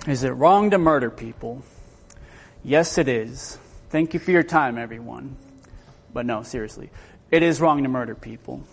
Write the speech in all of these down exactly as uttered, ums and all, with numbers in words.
Is it wrong to murder people? Yes, it is. Thank you for your time, everyone. But no, seriously. It is wrong to murder people.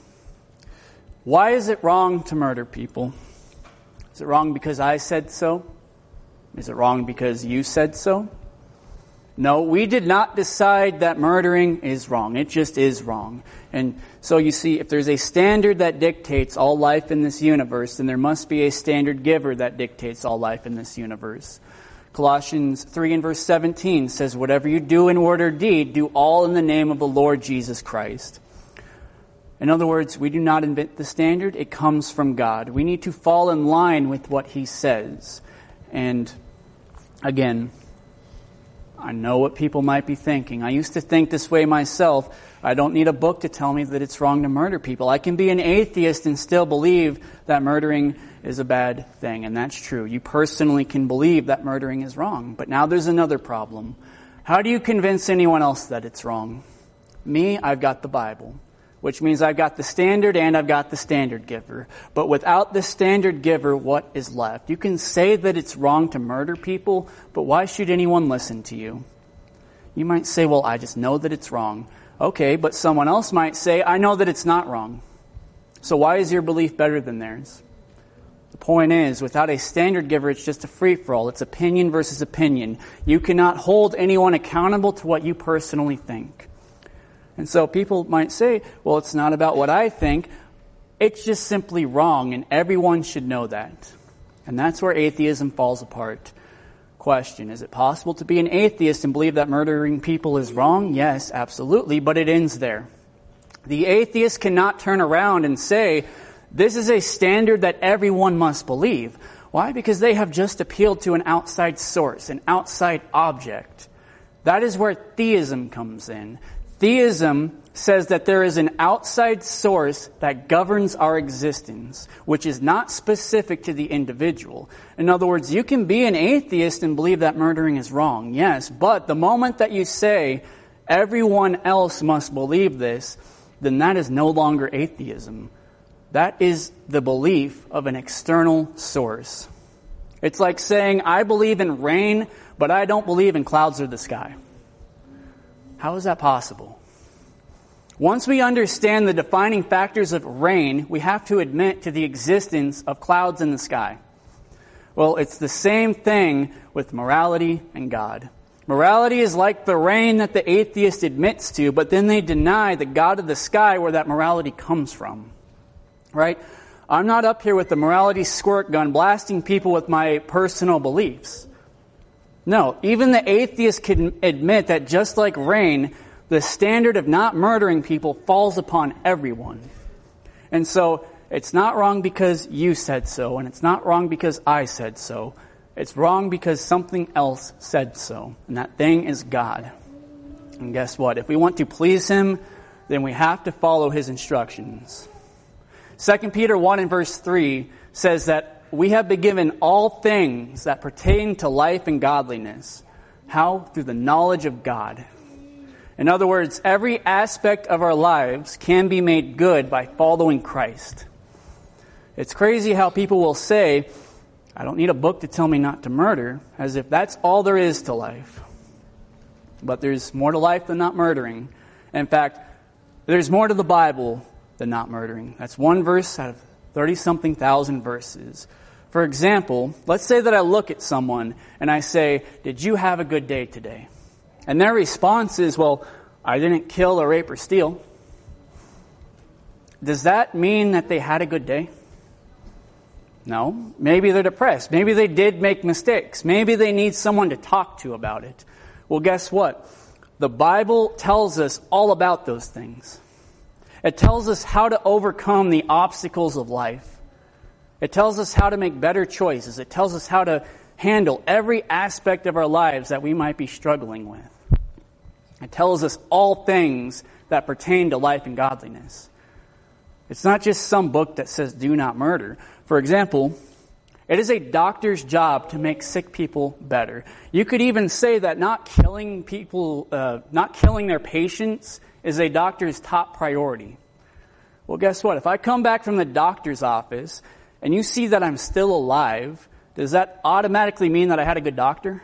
Why is it wrong to murder people? Is it wrong because I said so? Is it wrong because you said so? No, we did not decide that murdering is wrong. It just is wrong. And so you see, if there's a standard that dictates all life in this universe, then there must be a standard giver that dictates all life in this universe. Colossians three and verse seventeen says, whatever you do in word or deed, do all in the name of the Lord Jesus Christ. In other words, we do not invent the standard. It comes from God. We need to fall in line with what He says. And again, I know what people might be thinking. I used to think this way myself. I don't need a book to tell me that it's wrong to murder people. I can be an atheist and still believe that murdering is a bad thing. And that's true. You personally can believe that murdering is wrong. But now there's another problem. How do you convince anyone else that it's wrong? Me, I've got the Bible, which means I've got the standard and I've got the standard giver. But without the standard giver, what is left? You can say that it's wrong to murder people, but why should anyone listen to you? You might say, well, I just know that it's wrong. Okay, but someone else might say, I know that it's not wrong. So why is your belief better than theirs? The point is, without a standard giver, it's just a free-for-all. It's opinion versus opinion. You cannot hold anyone accountable to what you personally think. And so people might say, well, it's not about what I think. It's just simply wrong, and everyone should know that. And that's where atheism falls apart. Question, is it possible to be an atheist and believe that murdering people is wrong? Yes, absolutely, but it ends there. The atheist cannot turn around and say, this is a standard that everyone must believe. Why? Because they have just appealed to an outside source, an outside object. That is where theism comes in. Theism says that there is an outside source that governs our existence, which is not specific to the individual. In other words, you can be an atheist and believe that murdering is wrong, yes, but the moment that you say everyone else must believe this, then that is no longer atheism. That is the belief of an external source. It's like saying, I believe in rain, but I don't believe in clouds or the sky. How is that possible? Once we understand the defining factors of rain, we have to admit to the existence of clouds in the sky. Well, it's the same thing with morality and God. Morality is like the rain that the atheist admits to, but then they deny the God of the sky where that morality comes from. Right? I'm not up here with the morality squirt gun blasting people with my personal beliefs. No, even the atheist can admit that just like rain, the standard of not murdering people falls upon everyone. And so, it's not wrong because you said so, and it's not wrong because I said so. It's wrong because something else said so, and that thing is God. And guess what? If we want to please Him, then we have to follow His instructions. Second Peter one and verse three says that we have been given all things that pertain to life and godliness. How? Through the knowledge of God. In other words, every aspect of our lives can be made good by following Christ. It's crazy how people will say, I don't need a book to tell me not to murder, as if that's all there is to life. But there's more to life than not murdering. In fact, there's more to the Bible than not murdering. That's one verse out of thirty-something thousand verses. For example, let's say that I look at someone and I say, did you have a good day today? And their response is, well, I didn't kill or rape or steal. Does that mean that they had a good day? No. Maybe they're depressed. Maybe they did make mistakes. Maybe they need someone to talk to about it. Well, guess what? The Bible tells us all about those things. It tells us how to overcome the obstacles of life. It tells us how to make better choices. It tells us how to handle every aspect of our lives that we might be struggling with. It tells us all things that pertain to life and godliness. It's not just some book that says do not murder. For example, it is a doctor's job to make sick people better. You could even say that not killing people, uh, not killing their patients is a doctor's top priority. Well, guess what? If I come back from the doctor's office and you see that I'm still alive, Does that automatically mean that I had a good doctor?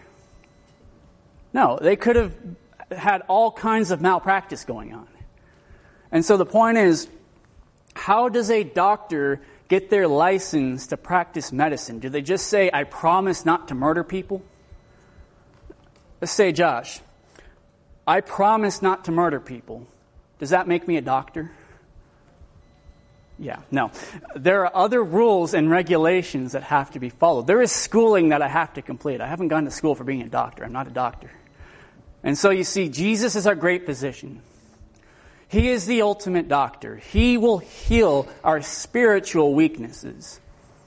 No, they could have had all kinds of malpractice going on. And so the point is, how does a doctor get their license to practice medicine? Do they just say, I promise not to murder people? Let's say, Josh, I promise not to murder people. Does that make me a doctor? Yeah, no. There are other rules and regulations that have to be followed. There is schooling that I have to complete. I haven't gone to school for being a doctor. I'm not a doctor. And so you see, Jesus is our great physician. He is the ultimate doctor. He will heal our spiritual weaknesses.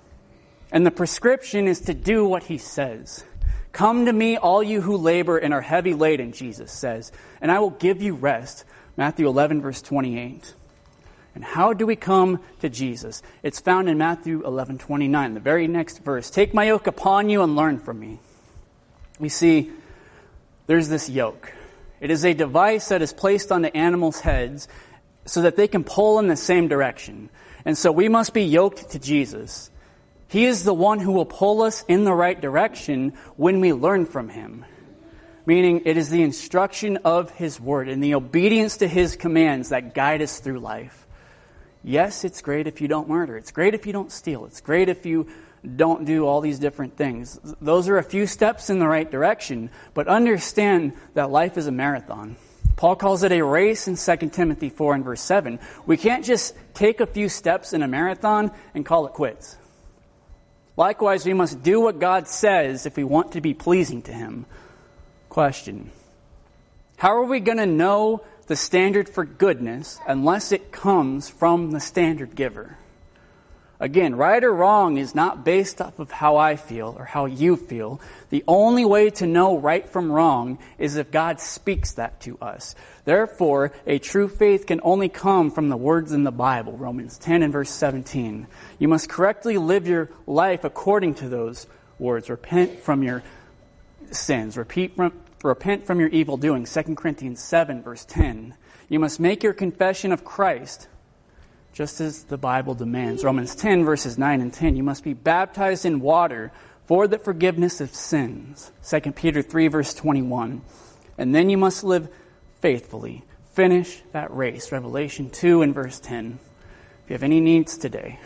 And the prescription is to do what he says. Come to me, all you who labor and are heavy laden, Jesus says, and I will give you rest. Matthew eleven, verse twenty-eight. And how do we come to Jesus? It's found in Matthew eleven, twenty-nine, the very next verse. Take my yoke upon you and learn from me. We see there's this yoke. It is a device that is placed on the animals' heads so that they can pull in the same direction. And so we must be yoked to Jesus. He is the one who will pull us in the right direction when we learn from him. Meaning it is the instruction of his word and the obedience to his commands that guide us through life. Yes, it's great if you don't murder. It's great if you don't steal. It's great if you don't do all these different things. Those are a few steps in the right direction, but understand that life is a marathon. Paul calls it a race in Second Timothy four and verse seven. We can't just take a few steps in a marathon and call it quits. Likewise, we must do what God says if we want to be pleasing to him. Question: how are we going to know the standard for goodness unless it comes from the standard giver? Again, right or wrong is not based off of how I feel or how you feel. The only way to know right from wrong is if God speaks that to us. Therefore, a true faith can only come from the words in the Bible, Romans ten and verse seventeen. You must correctly live your life according to those words. Repent from your sins. Repeat from, repent from your evil doing, Second Corinthians seven, verse ten. You must make your confession of Christ just as the Bible demands. Romans ten, verses nine and ten. You must be baptized in water for the forgiveness of sins. Second Peter three, verse twenty-one. And then you must live faithfully. Finish that race. Revelation two and verse ten. If you have any needs today,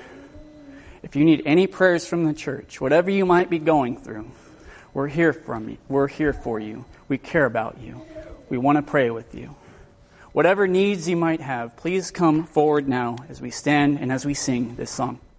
if you need any prayers from the church, whatever you might be going through, we're here from you. We're here for you. We care about you. We want to pray with you. Whatever needs you might have, please come forward now as we stand and as we sing this song.